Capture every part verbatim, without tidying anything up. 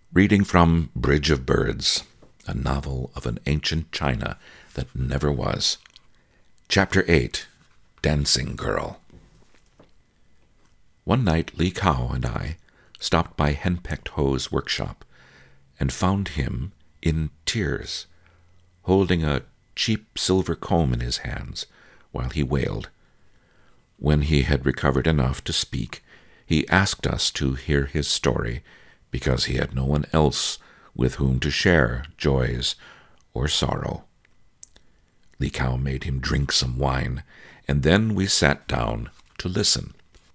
Reading from Bridge of Birds, a novel of an ancient China that never was. Chapter eight, Dancing Girl. One night Li Kao and I stopped by Henpecked Ho's workshop and found him in tears, holding a cheap silver comb in his hands while he wailed. When he had recovered enough to speak, he asked us to hear his story, because he had no one else with whom to share joys or sorrow. Li Kao made him drink some wine, and then we sat down to listen.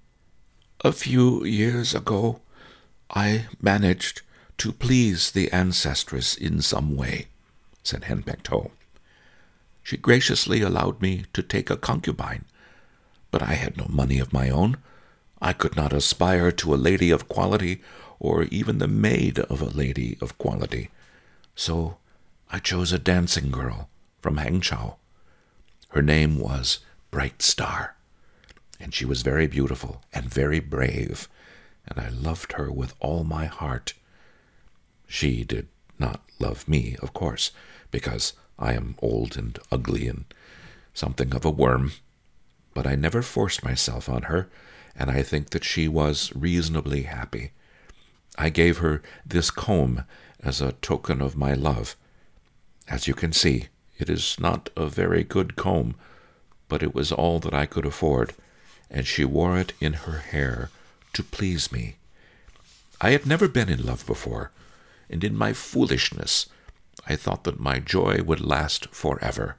A few years ago, I managed to please the ancestress in some way, said Henpecked Ho. She graciously allowed me to take a concubine, but I had no money of my own. I could not aspire to a lady of quality, or even the maid of a lady of quality. So I chose a dancing girl from Hangzhou. Her name was Bright Star, and she was very beautiful and very brave, and I loved her with all my heart. She did not love me, of course, because I am old and ugly and something of a worm, but I never forced myself on her, and I think that she was reasonably happy. I gave her this comb as a token of my love. As you can see, it is not a very good comb, but it was all that I could afford, and she wore it in her hair to please me. I had never been in love before, and in my foolishness, I thought that my joy would last forever.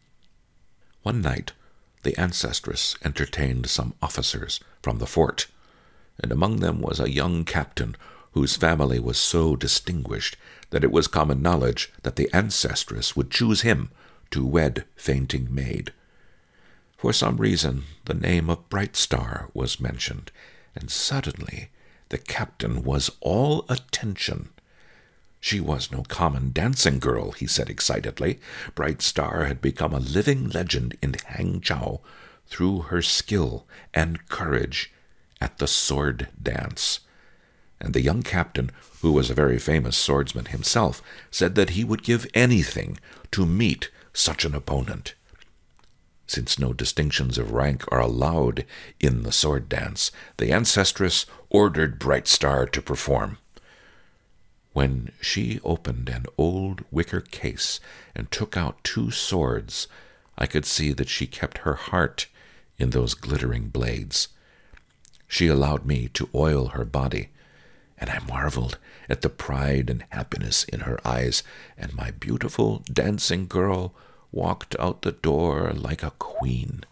One night, the ancestress entertained some officers from the fort, and among them was a young captain whose family was so distinguished that it was common knowledge that the ancestress would choose him to wed Fainting Maid. For some reason, the name of Bright Star was mentioned, and suddenly the captain was all attention. She was no common dancing girl, he said excitedly. Bright Star had become a living legend in Hangzhou through her skill and courage at the sword dance. And the young captain, who was a very famous swordsman himself, said that he would give anything to meet such an opponent. Since no distinctions of rank are allowed in the sword dance, the ancestress ordered Bright Star to perform. When she opened an old wicker case and took out two swords, I could see that she kept her heart in those glittering blades. She allowed me to oil her body, and I marveled at the pride and happiness in her eyes, and my beautiful dancing girl walked out the door like a queen.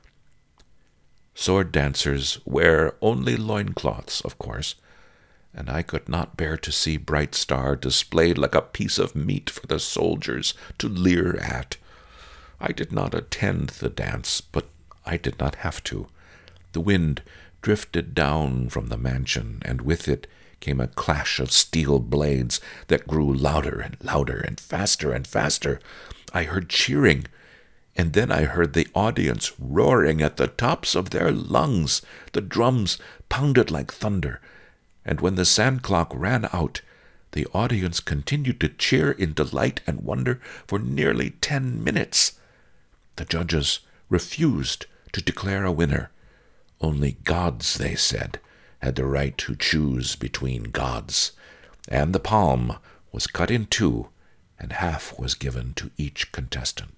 Sword dancers wear only loincloths, of course, and I could not bear to see Bright Star displayed like a piece of meat for the soldiers to leer at. I did not attend the dance, but I did not have to. The wind drifted down from the mansion, and with it came a clash of steel blades that grew louder and louder and faster and faster. I heard cheering, and then I heard the audience roaring at the tops of their lungs. The drums pounded like thunder, and when the sand clock ran out, the audience continued to cheer in delight and wonder for nearly ten minutes. The judges refused to declare a winner. Only gods, they said, had the right to choose between gods, and the palm was cut in two, and half was given to each contestant.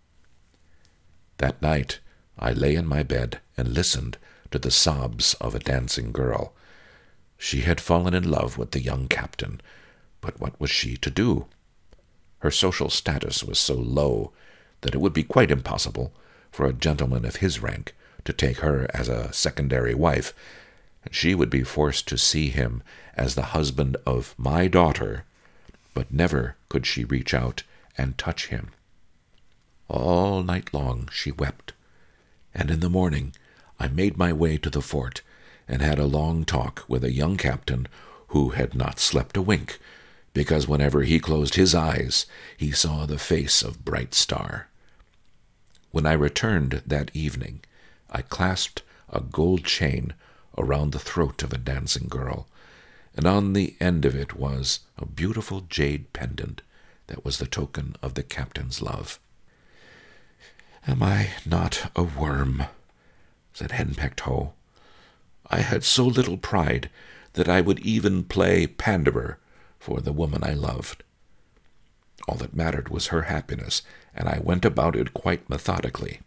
That night I lay in my bed and listened to the sobs of a dancing girl. She had fallen in love with the young captain, but what was she to do? Her social status was so low that it would be quite impossible for a gentleman of his rank to take her as a secondary wife, and she would be forced to see him as the husband of my daughter, but never could she reach out and touch him. All night long she wept, and in the morning I made my way to the fort and had a long talk with a young captain who had not slept a wink, because whenever he closed his eyes he saw the face of Bright Star. When I returned that evening, I clasped a gold chain around the throat of a dancing girl, and on the end of it was a beautiful jade pendant that was the token of the captain's love. "Am I not a worm?" said Henpecked Hoe. "I had so little pride that I would even play panderer for the woman I loved. All that mattered was her happiness, and I went about it quite methodically.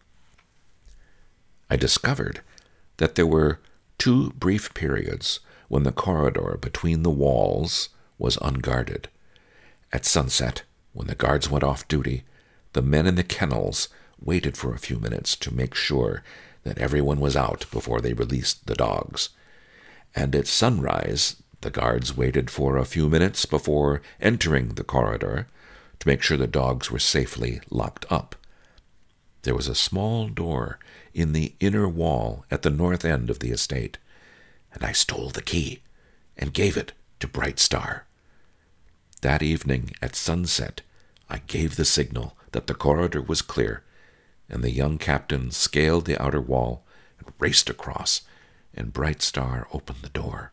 I discovered that there were two brief periods when the corridor between the walls was unguarded. At sunset, when the guards went off duty, the men in the kennels waited for a few minutes to make sure that everyone was out before they released the dogs. And at sunrise, the guards waited for a few minutes before entering the corridor to make sure the dogs were safely locked up. There was a small door in the inner wall at the north end of the estate, and I stole the key and gave it to Bright Star. That evening at sunset, I gave the signal that the corridor was clear, and the young captain scaled the outer wall and raced across, and Bright Star opened the door.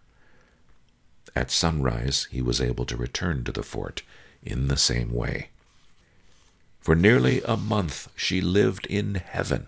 At sunrise, he was able to return to the fort in the same way. For nearly a month she lived in heaven.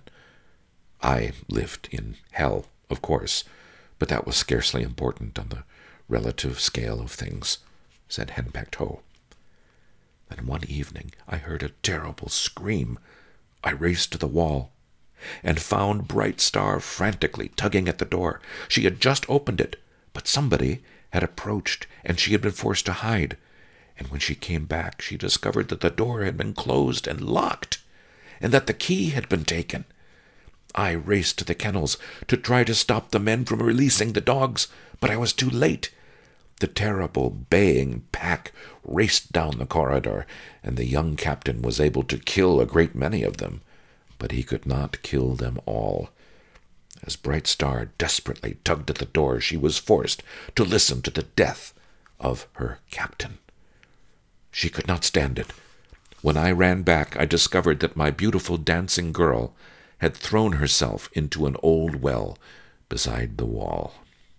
I lived in hell, of course, but that was scarcely important on the relative scale of things, said Henpecked Hoe. Then one evening I heard a terrible scream. I raced to the wall and found Bright Star frantically tugging at the door. She had just opened it, but somebody had approached, and she had been forced to hide. And when she came back, she discovered that the door had been closed and locked, and that the key had been taken. I raced to the kennels to try to stop the men from releasing the dogs, but I was too late. The terrible baying pack raced down the corridor, and the young captain was able to kill a great many of them, but he could not kill them all. As Bright Star desperately tugged at the door, she was forced to listen to the death of her captain. She could not stand it. When I ran back, I discovered that my beautiful dancing girl had thrown herself into an old well beside the wall.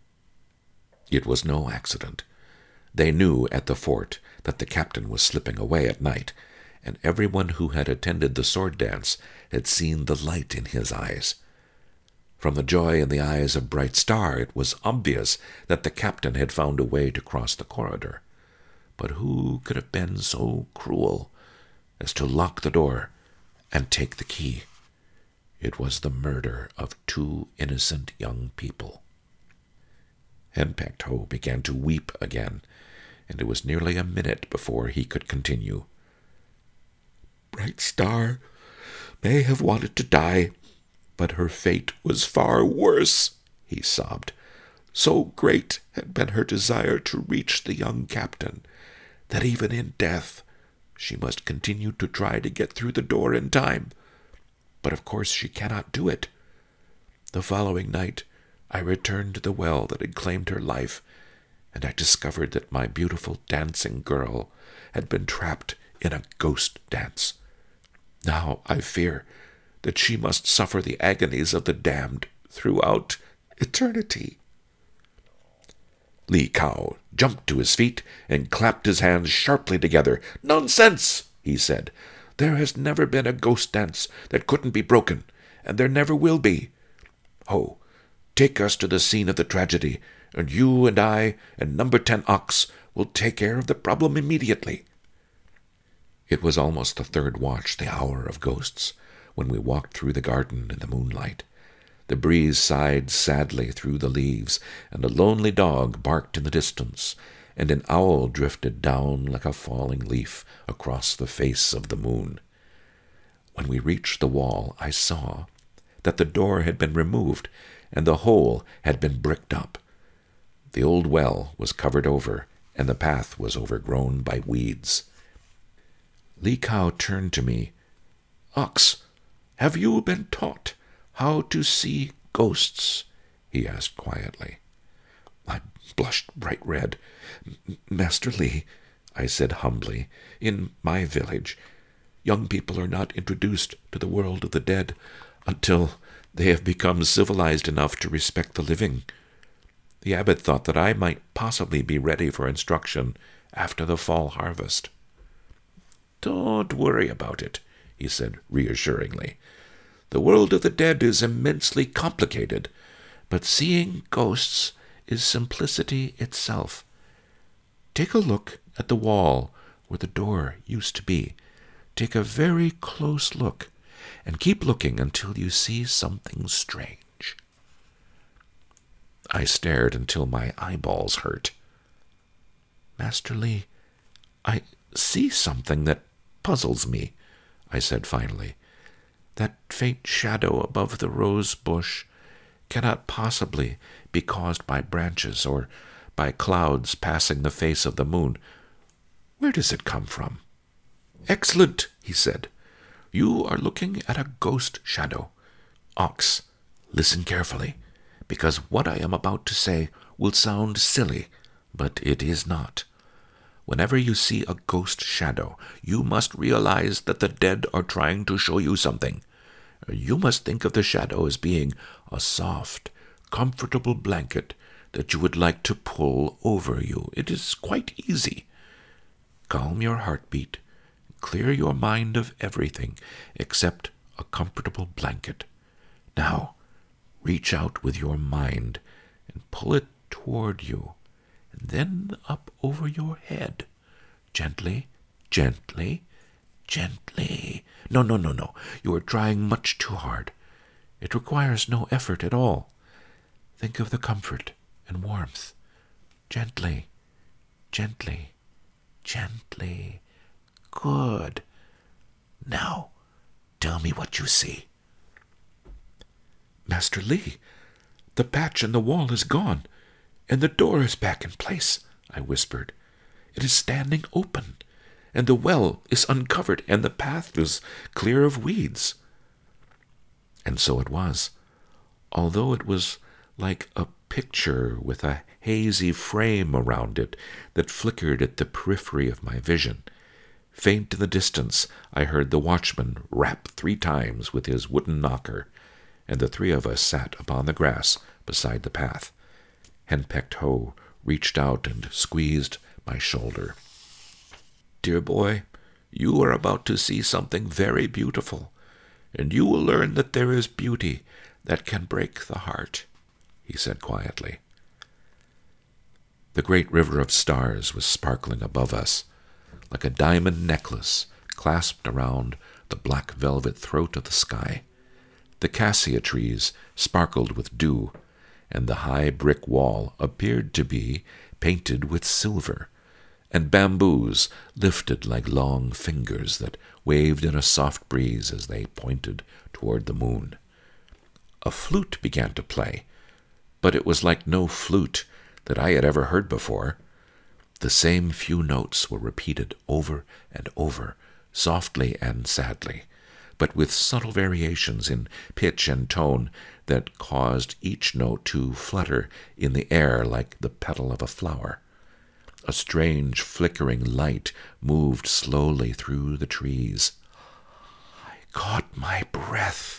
It was no accident. They knew at the fort that the captain was slipping away at night, and everyone who had attended the sword dance had seen the light in his eyes. From the joy in the eyes of Bright Star, it was obvious that the captain had found a way to cross the corridor. But who could have been so cruel as to lock the door and take the key? It was the murder of two innocent young people. Henpecked Hoe began to weep again, and it was nearly a minute before he could continue. Bright Star may have wanted to die, but her fate was far worse, he sobbed. So great had been her desire to reach the young captain that even in death she must continue to try to get through the door in time. But of course she cannot do it. The following night I returned to the well that had claimed her life, and I discovered that my beautiful dancing girl had been trapped in a ghost dance. Now I fear that she must suffer the agonies of the damned throughout eternity. Lee Cow jumped to his feet and clapped his hands sharply together. "Nonsense!" he said. "There has never been a ghost dance that couldn't be broken, and there never will be. Ho, take us to the scene of the tragedy, and you and I and number ten Ox will take care of the problem immediately." It was almost the third watch, the hour of ghosts, when we walked through the garden in the moonlight. The breeze sighed sadly through the leaves, and a lonely dog barked in the distance, and an owl drifted down like a falling leaf across the face of the moon. When we reached the wall, I saw that the door had been removed, and the hole had been bricked up. The old well was covered over, and the path was overgrown by weeds. Lee Cow turned to me. "Ox, have you been taught how to see ghosts?" he asked quietly. I blushed bright red. "Master Lee," I said humbly, "in my village, young people are not introduced to the world of the dead until they have become civilized enough to respect the living. The abbot thought that I might possibly be ready for instruction after the fall harvest. "Don't worry about it," he said reassuringly. "The world of the dead is immensely complicated, but seeing ghosts is simplicity itself. Take a look at the wall where the door used to be. Take a very close look, and keep looking until you see something strange." I stared until my eyeballs hurt. "Master Li, I see something that puzzles me," I said finally. "That faint shadow above the rose bush cannot possibly be caused by branches or by clouds passing the face of the moon. Where does it come from?" "Excellent," he said. "You are looking at a ghost shadow. Ox, listen carefully, because what I am about to say will sound silly, but it is not. Whenever you see a ghost shadow, you must realize that the dead are trying to show you something. You must think of the shadow as being a soft, comfortable blanket that you would like to pull over you. It is quite easy. Calm your heartbeat, clear your mind of everything except a comfortable blanket. Now, reach out with your mind and pull it toward you, and then up over your head. Gently, gently, gently. No, no, no, no. You are trying much too hard. It requires no effort at all. Think of the comfort and warmth. Gently, gently, gently. Good. Now, tell me what you see." "Master Li, the patch in the wall is gone, and the door is back in place," I whispered. "It is standing open, and the well is uncovered, and the path is clear of weeds." And so it was, although it was like a picture with a hazy frame around it that flickered at the periphery of my vision. Faint in the distance, I heard the watchman rap three times with his wooden knocker, and the three of us sat upon the grass beside the path. Henpecked Ho reached out and squeezed my shoulder. "Dear boy, you are about to see something very beautiful, and you will learn that there is beauty that can break the heart," he said quietly. The great river of stars was sparkling above us, like a diamond necklace clasped around the black velvet throat of the sky. The cassia trees sparkled with dew, and the high brick wall appeared to be painted with silver, and bamboos lifted like long fingers that waved in a soft breeze as they pointed toward the moon. A flute began to play, but it was like no flute that I had ever heard before. The same few notes were repeated over and over, softly and sadly, but with subtle variations in pitch and tone that caused each note to flutter in the air like the petal of a flower. A strange flickering light moved slowly through the trees. I caught my breath.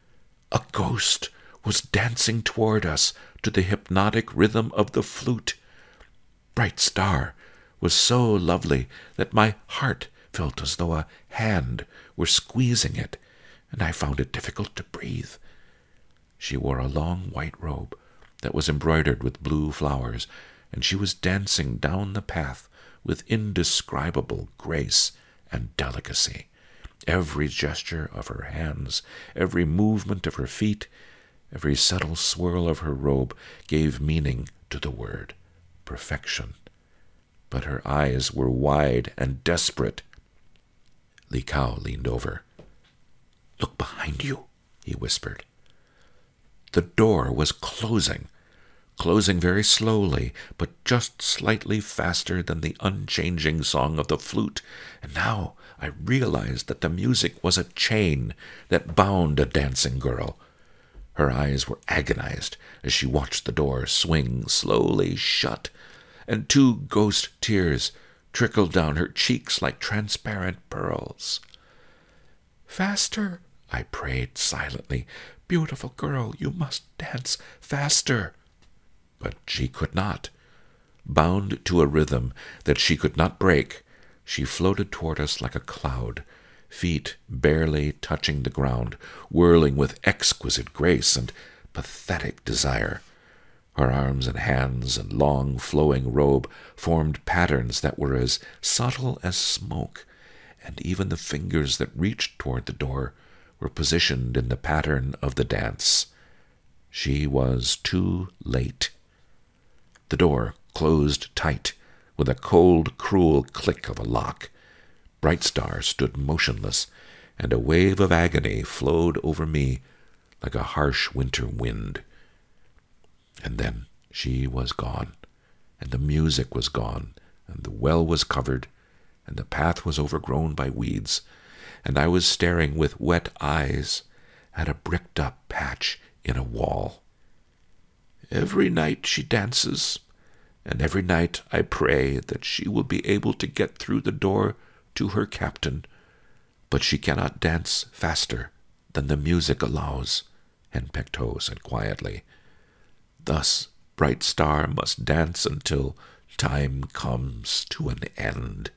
A ghost was dancing toward us to the hypnotic rhythm of the flute. Bright Star was so lovely that my heart felt as though a hand were squeezing it, and I found it difficult to breathe. She wore a long white robe that was embroidered with blue flowers, and she was dancing down the path with indescribable grace and delicacy. Every gesture of her hands, every movement of her feet, every subtle swirl of her robe gave meaning to the word perfection. But her eyes were wide and desperate. Li Kao leaned over. "Look behind you," he whispered. The door was closing, closing very slowly, but just slightly faster than the unchanging song of the flute, and now I realized that the music was a chain that bound a dancing girl. Her eyes were agonized as she watched the door swing slowly shut, and two ghost tears trickled down her cheeks like transparent pearls. "Faster," I prayed silently. "Beautiful girl, you must dance faster." But she could not. Bound to a rhythm that she could not break, she floated toward us like a cloud, feet barely touching the ground, whirling with exquisite grace and pathetic desire. Her arms and hands and long flowing robe formed patterns that were as subtle as smoke, and even the fingers that reached toward the door were positioned in the pattern of the dance. She was too late. The door closed tight, with a cold, cruel click of a lock. Bright Star stood motionless, and a wave of agony flowed over me like a harsh winter wind. And then she was gone, and the music was gone, and the well was covered, and the path was overgrown by weeds, and I was staring with wet eyes at a bricked-up patch in a wall. Every night she dances, and every night I pray that she will be able to get through the door to her captain, but she cannot dance faster than the music allows, Henpecked Ho said quietly. Thus Bright Star must dance until time comes to an end.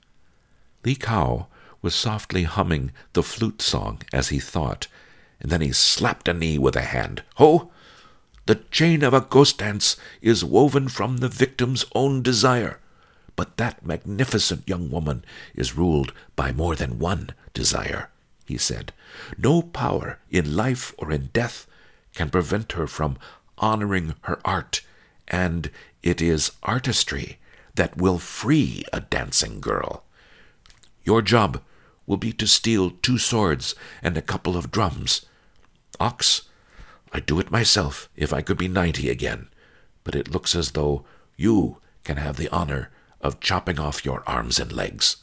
Li Kao was softly humming the flute song as he thought, and then he slapped a knee with a hand. Ho! The chain of a ghost dance is woven from the victim's own desire, but that magnificent young woman is ruled by more than one desire, he said. No power in life or in death can prevent her from honoring her art, and it is artistry that will free a dancing girl. Your job will be to steal two swords and a couple of drums. Ox, I'd do it myself if I could be ninety again, but it looks as though you can have the honor of chopping off your arms and legs.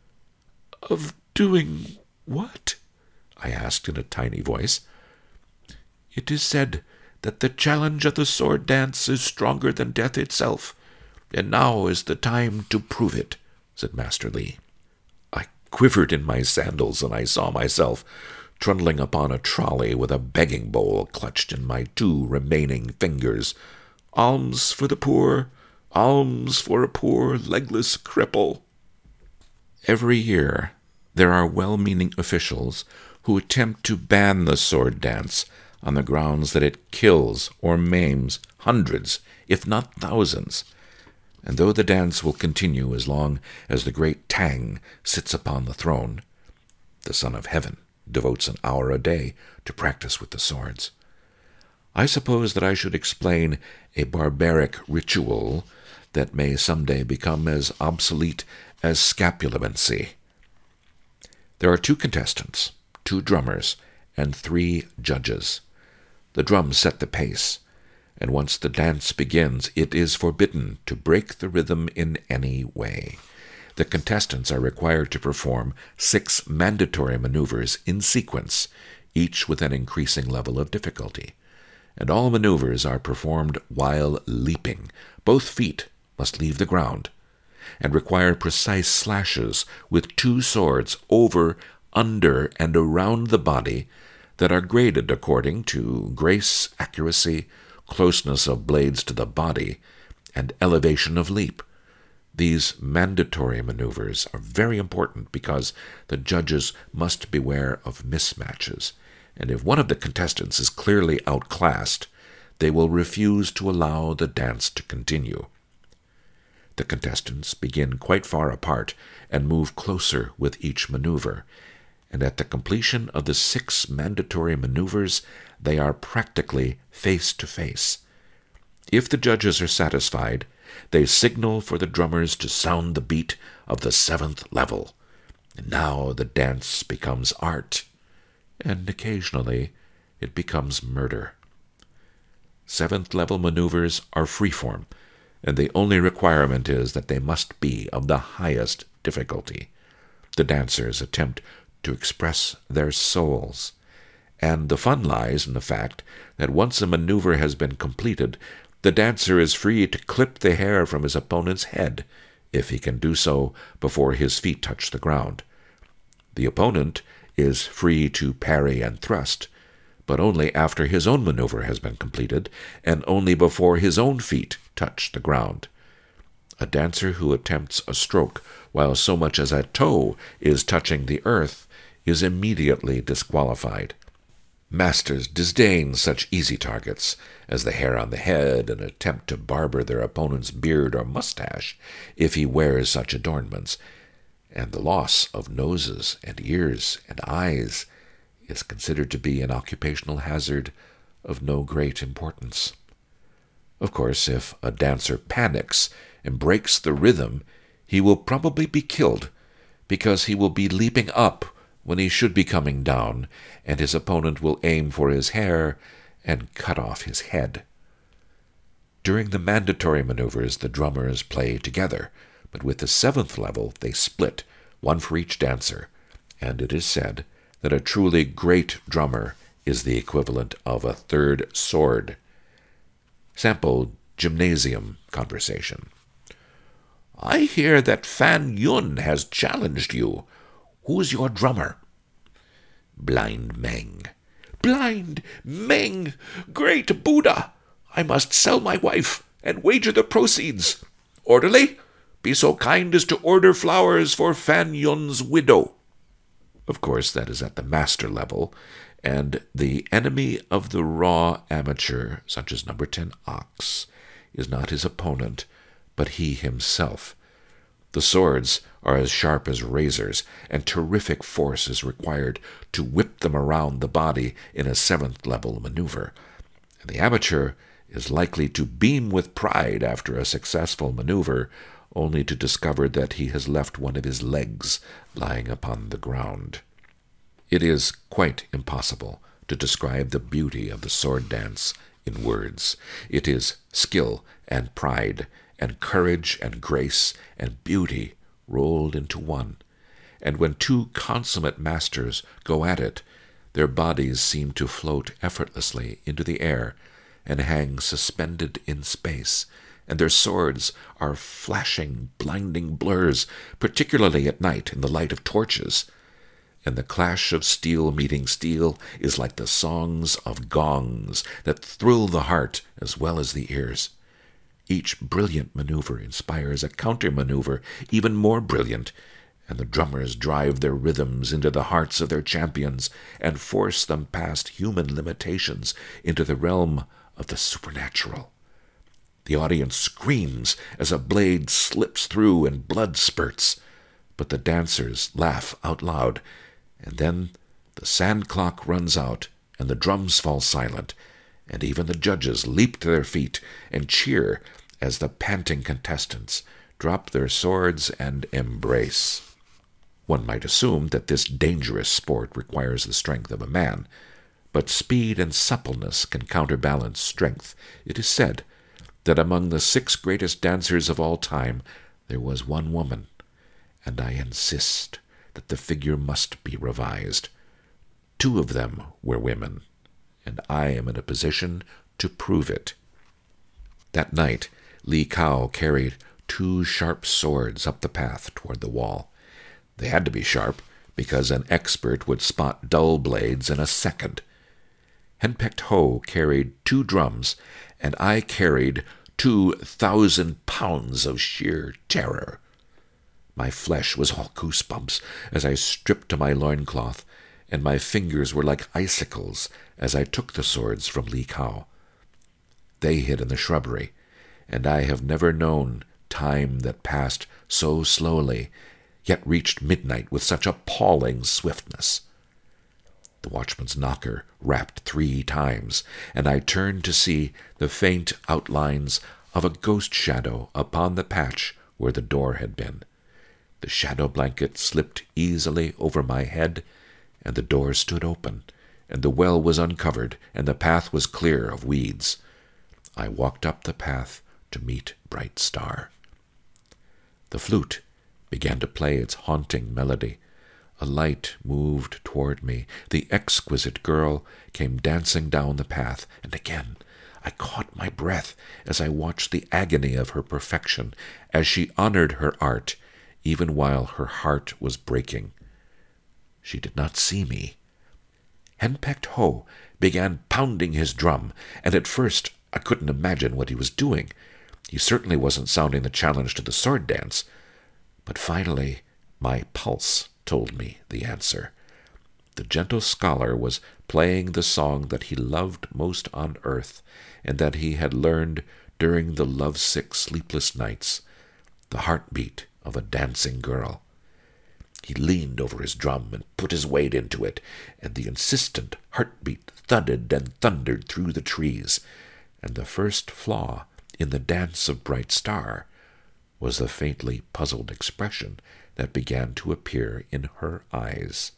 Of doing what? I asked in a tiny voice. It is said that the challenge of the sword dance is stronger than death itself, and now is the time to prove it, said Master Li. I quivered in my sandals, and I saw myself trundling upon a trolley with a begging bowl clutched in my two remaining fingers. Alms for the poor, alms for a poor legless cripple. Every year there are well-meaning officials who attempt to ban the sword dance on the grounds that it kills or maims hundreds, if not thousands. And though the dance will continue as long as the great Tang sits upon the throne, the Son of Heaven devotes an hour a day to practice with the swords. I suppose that I should explain a barbaric ritual that may someday become as obsolete as scapulomancy. There are two contestants, two drummers, and three judges. The drums set the pace, and once the dance begins, it is forbidden to break the rhythm in any way. The contestants are required to perform six mandatory maneuvers in sequence, each with an increasing level of difficulty. And all maneuvers are performed while leaping. Both feet must leave the ground, and require precise slashes with two swords over, under, and around the body that are graded according to grace, accuracy, closeness of blades to the body, and elevation of leap. These mandatory maneuvers are very important because the judges must beware of mismatches, and if one of the contestants is clearly outclassed, they will refuse to allow the dance to continue. The contestants begin quite far apart and move closer with each maneuver, and at the completion of the six mandatory maneuvers, they are practically face to face. If the judges are satisfied, they signal for the drummers to sound the beat of the seventh level. And now the dance becomes art, and occasionally it becomes murder. Seventh level maneuvers are freeform, and the only requirement is that they must be of the highest difficulty. The dancers attempt to express their souls, and the fun lies in the fact that once a maneuver has been completed, the dancer is free to clip the hair from his opponent's head, if he can do so before his feet touch the ground. The opponent is free to parry and thrust, but only after his own maneuver has been completed, and only before his own feet touch the ground. A dancer who attempts a stroke while so much as a toe is touching the earth is immediately disqualified. Masters disdain such easy targets as the hair on the head and attempt to barber their opponent's beard or mustache if he wears such adornments, and the loss of noses and ears and eyes is considered to be an occupational hazard of no great importance. Of course, if a dancer panics and breaks the rhythm, he will probably be killed, because he will be leaping up when he should be coming down, and his opponent will aim for his hair and cut off his head. During the mandatory maneuvers, the drummers play together, but with the seventh level they split, one for each dancer, and it is said that a truly great drummer is the equivalent of a third sword. Sample gymnasium conversation. I hear that Fan Yun has challenged you. Who's your drummer? Blind Meng. Blind Meng! Great Buddha! I must sell my wife and wager the proceeds. Orderly, be so kind as to order flowers for Fan Yun's widow. Of course, that is at the master level, and the enemy of the raw amateur, such as number ten Ox, is not his opponent, but he himself. The swords are as sharp as razors, and terrific force is required to whip them around the body in a seventh-level maneuver. And the amateur is likely to beam with pride after a successful maneuver, only to discover that he has left one of his legs lying upon the ground. It is quite impossible to describe the beauty of the sword dance in words. It is skill and pride and courage and grace and beauty rolled into one. And when two consummate masters go at it, their bodies seem to float effortlessly into the air and hang suspended in space, and their swords are flashing, blinding blurs, particularly at night in the light of torches. And the clash of steel meeting steel is like the songs of gongs that thrill the heart as well as the ears. Each brilliant maneuver inspires a counter-maneuver even more brilliant, and the drummers drive their rhythms into the hearts of their champions and force them past human limitations into the realm of the supernatural. The audience screams as a blade slips through and blood spurts, but the dancers laugh out loud, and then the sand clock runs out and the drums fall silent, and even the judges leap to their feet and cheer as the panting contestants drop their swords and embrace. One might assume that this dangerous sport requires the strength of a man, but speed and suppleness can counterbalance strength. It is said that among the six greatest dancers of all time there was one woman, and I insist that the figure must be revised. Two of them were women, and I am in a position to prove it. That night, Li Kao carried two sharp swords up the path toward the wall. They had to be sharp, because an expert would spot dull blades in a second. Henpecked Ho carried two drums, and I carried two thousand pounds of sheer terror. My flesh was all goosebumps as I stripped to my loincloth, and my fingers were like icicles as I took the swords from Li Kao. They hid in the shrubbery, and I have never known time that passed so slowly, yet reached midnight with such appalling swiftness. The watchman's knocker rapped three times, and I turned to see the faint outlines of a ghost shadow upon the patch where the door had been. The shadow blanket slipped easily over my head, and the door stood open, and the well was uncovered, and the path was clear of weeds. I walked up the path to meet Bright Star. The flute began to play its haunting melody. A light moved toward me. The exquisite girl came dancing down the path, and again I caught my breath as I watched the agony of her perfection, as she honored her art, even while her heart was breaking. She did not see me. Henpecked Ho began pounding his drum, and at first I couldn't imagine what he was doing. He certainly wasn't sounding the challenge to the sword dance. But finally, my pulse told me the answer. The gentle scholar was playing the song that he loved most on earth, and that he had learned during the lovesick, sleepless nights, the heartbeat of a dancing girl. He leaned over his drum and put his weight into it, and the insistent heartbeat thudded and thundered through the trees, and the first flaw in the dance of Bright Star was the faintly puzzled expression that began to appear in her eyes.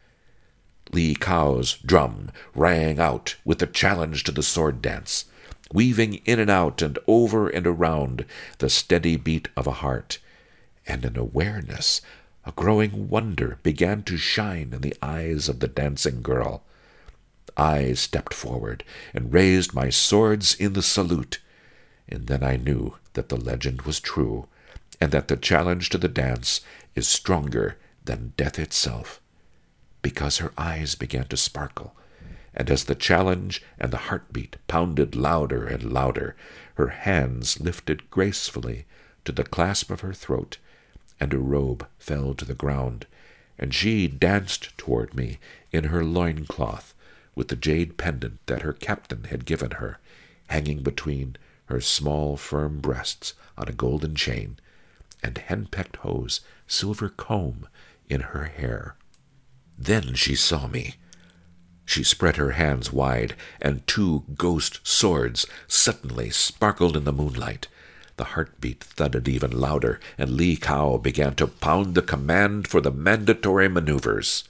Li Kao's drum rang out with the challenge to the sword dance, weaving in and out and over and around the steady beat of a heart, and an awareness, a growing wonder began to shine in the eyes of the dancing girl. I stepped forward and raised my swords in the salute, and then I knew that the legend was true, and that the challenge to the dance is stronger than death itself, because her eyes began to sparkle, and as the challenge and the heartbeat pounded louder and louder, her hands lifted gracefully to the clasp of her throat, and her robe fell to the ground, and she danced toward me in her loincloth, with the jade pendant that her captain had given her, hanging between her small, firm breasts on a golden chain, and Henpecked Ho's silver comb in her hair. Then she saw me. She spread her hands wide, and two ghost swords suddenly sparkled in the moonlight. The heartbeat thudded even louder, and Li Kao began to pound the command for the mandatory maneuvers.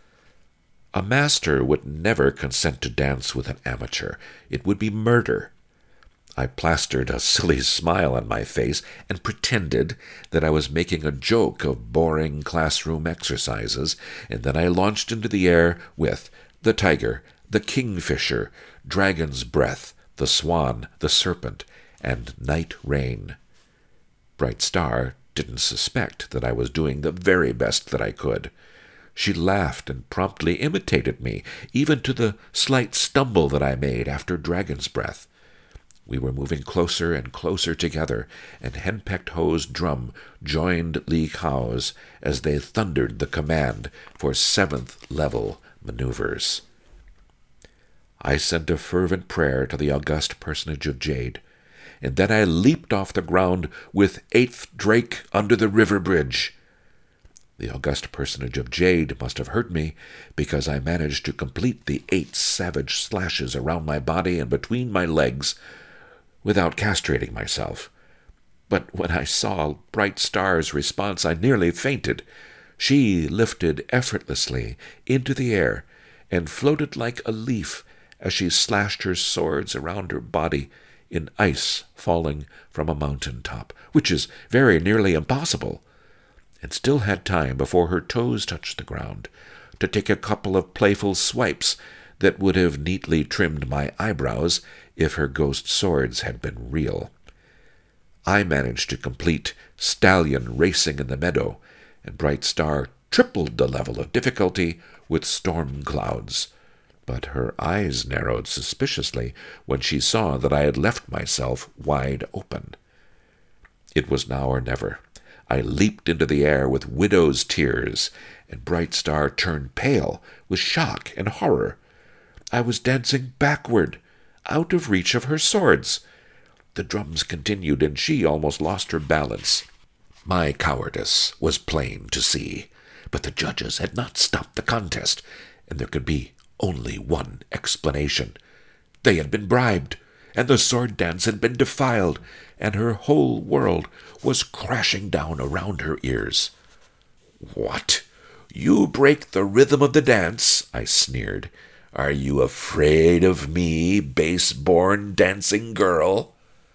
A master would never consent to dance with an amateur. It would be murder. I plastered a silly smile on my face and pretended that I was making a joke of boring classroom exercises, and then I launched into the air with the tiger, the kingfisher, dragon's breath, the swan, the serpent, and night rain. Bright Star didn't suspect that I was doing the very best that I could. She laughed and promptly imitated me, even to the slight stumble that I made after dragon's breath. We were moving closer and closer together, and Henpecked Ho's drum joined Li Kao's as they thundered the command for seventh-level maneuvers. I sent a fervent prayer to the august personage of Jade, and then I leaped off the ground with Eighth Drake under the river bridge. The august personage of Jade must have heard me, because I managed to complete the eight savage slashes around my body and between my legs without castrating myself. But when I saw Bright Star's response, I nearly fainted. She lifted effortlessly into the air and floated like a leaf as she slashed her swords around her body in ice falling from a mountain top, which is very nearly impossible, and still had time before her toes touched the ground to take a couple of playful swipes that would have neatly trimmed my eyebrows if her ghost swords had been real. I managed to complete Stallion Racing in the Meadow, and Bright Star tripled the level of difficulty with Storm Clouds, but her eyes narrowed suspiciously when she saw that I had left myself wide open. It was now or never. I leaped into the air with widow's tears, and Bright Star turned pale with shock and horror. I was dancing backward, out of reach of her swords. The drums continued, and she almost lost her balance. My cowardice was plain to see, but the judges had not stopped the contest, and there could be only one explanation. They had been bribed, and the sword dance had been defiled, and her whole world was crashing down around her ears. "What? You break the rhythm of the dance?" I sneered. "Are you afraid of me, base-born dancing girl?"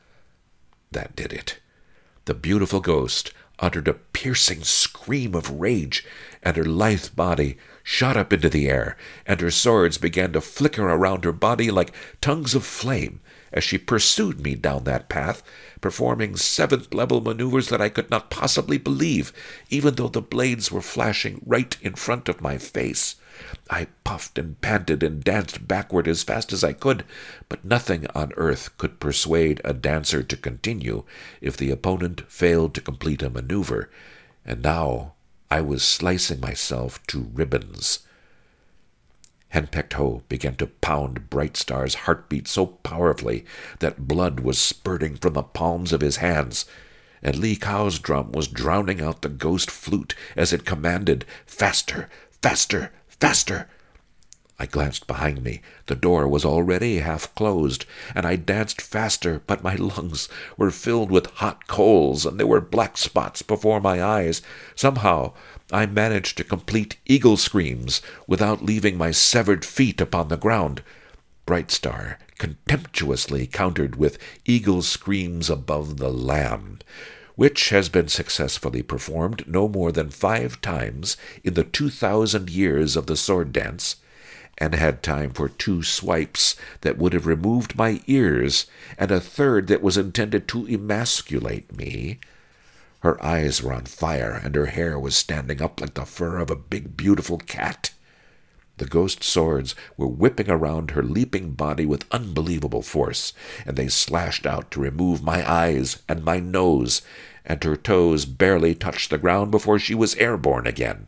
That did it. The beautiful ghost uttered a piercing scream of rage, and her lithe body shot up into the air, and her swords began to flicker around her body like tongues of flame as she pursued me down that path, performing seventh-level maneuvers that I could not possibly believe, even though the blades were flashing right in front of my face. I puffed and panted and danced backward as fast as I could, but nothing on earth could persuade a dancer to continue if the opponent failed to complete a maneuver, and now I was slicing myself to ribbons. Henpecked Ho began to pound Bright Star's heartbeat so powerfully that blood was spurting from the palms of his hands, and Li Kao's drum was drowning out the ghost flute as it commanded, "Faster, faster, faster!" I glanced behind me. The door was already half closed, and I danced faster, but my lungs were filled with hot coals, and there were black spots before my eyes. Somehow I managed to complete eagle screams without leaving my severed feet upon the ground. Bright Star contemptuously countered with eagle screams above the lamb, which has been successfully performed no more than five times in the two thousand years of the sword dance, and had time for two swipes that would have removed my ears, and a third that was intended to emasculate me. Her eyes were on fire, and her hair was standing up like the fur of a big, beautiful cat. The ghost swords were whipping around her leaping body with unbelievable force, and they slashed out to remove my eyes and my nose, and her toes barely touched the ground before she was airborne again.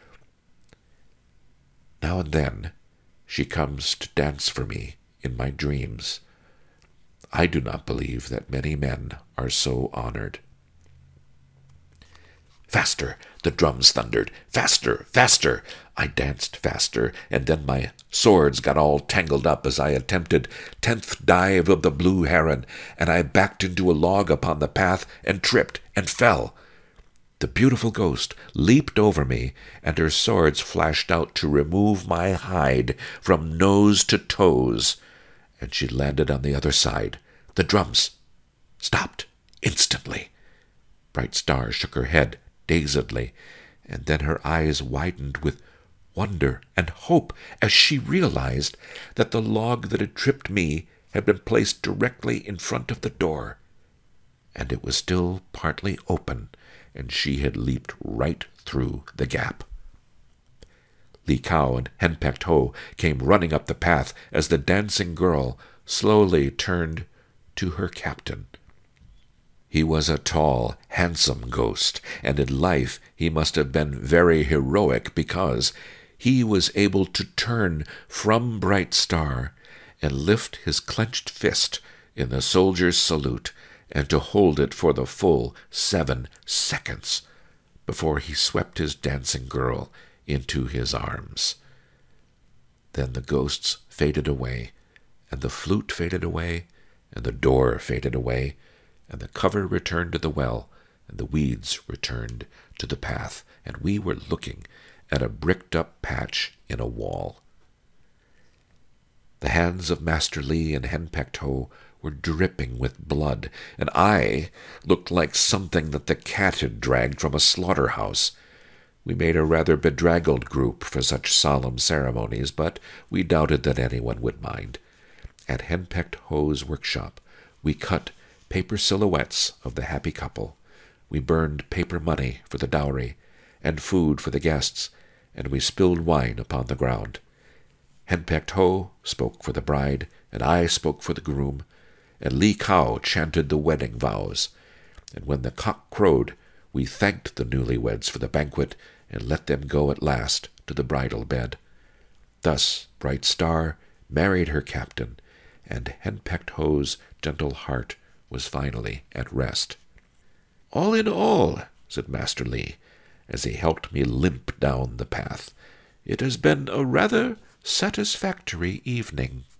Now and then she comes to dance for me in my dreams. I do not believe that many men are so honored. Faster, the drums thundered. Faster, faster. I danced faster, and then my swords got all tangled up as I attempted tenth dive of the blue heron, and I backed into a log upon the path and tripped and fell. The beautiful ghost leaped over me, and her swords flashed out to remove my hide from nose to toes, and she landed on the other side. The drums stopped instantly. Bright Star shook her head dazedly, and then her eyes widened with wonder and hope as she realized that the log that had tripped me had been placed directly in front of the door, and it was still partly open, and she had leaped right through the gap. Li Kao and Henpecked Ho came running up the path as the dancing girl slowly turned to her captain. He was a tall, handsome ghost, and in life he must have been very heroic because he was able to turn from Bright Star and lift his clenched fist in the soldier's salute and to hold it for the full seven seconds before he swept his dancing girl into his arms. Then the ghosts faded away, and the flute faded away, and the door faded away, and the cover returned to the well, and the weeds returned to the path, and we were looking at a bricked-up patch in a wall. The hands of Master Li and Henpecked Ho were dripping with blood, and I looked like something that the cat had dragged from a slaughterhouse. We made a rather bedraggled group for such solemn ceremonies, but we doubted that anyone would mind. At Henpecked Ho's workshop, we cut paper silhouettes of the happy couple. We burned paper money for the dowry, and food for the guests, and we spilled wine upon the ground. Henpecked Ho spoke for the bride, and I spoke for the groom, and Li Kao chanted the wedding vows. And when the cock crowed, we thanked the newlyweds for the banquet, and let them go at last to the bridal bed. Thus Bright Star married her captain, and Henpecked Ho's gentle heart was finally at rest. "All in all," said Master Li, as he helped me limp down the path, "it has been a rather satisfactory evening."